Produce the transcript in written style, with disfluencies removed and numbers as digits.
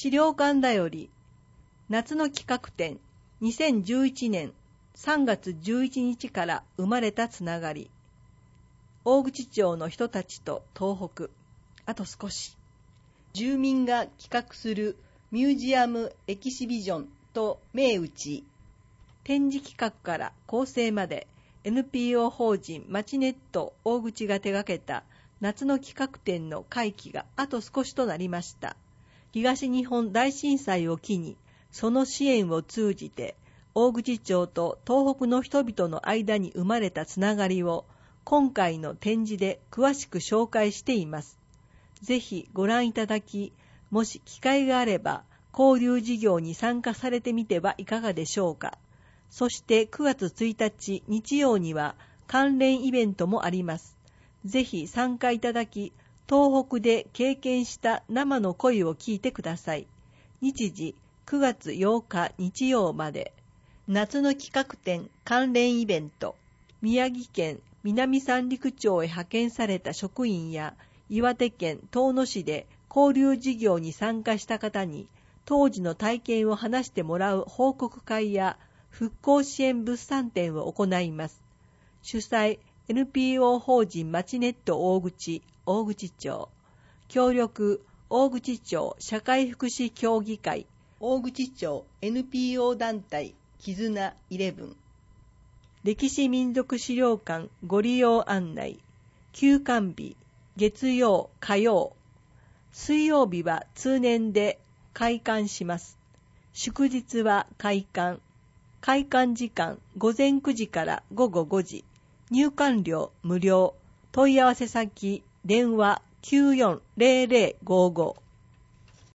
資料館だより夏の企画展2011年3月11日から生まれたつながり。大口町の人たちと東北、あと少し。住民が企画するミュージアムエキシビジョンと銘打ち。展示企画から構成まで NPO 法人まちネット大口が手掛けた夏の企画展の会期があと少しとなりました。東日本大震災を機に、その支援を通じて、大口町と東北の人々の間に生まれたつながりを、今回の展示で詳しく紹介しています。ぜひご覧いただき、もし機会があれば、交流事業に参加されてみてはいかがでしょうか。そして9月1日日曜には関連イベントもあります。ぜひ参加いただき、東北で経験した生の声を聞いてください。日時9月8日日曜まで。夏の企画展関連イベント。宮城県南三陸町へ派遣された職員や岩手県遠野市で交流事業に参加した方に当時の体験を話してもらう報告会や復興支援物産展を行います。主催 NPO 法人まちネット大口町。協力大口町社会福祉協議会、大口町 NPO 団体絆11。歴史民族資料館ご利用案内。休館日、月曜、火曜。水曜日は通年で開館します。祝日は開館。開館時間午前9時から午後5時。入館料無料。問い合わせ先、電話940055。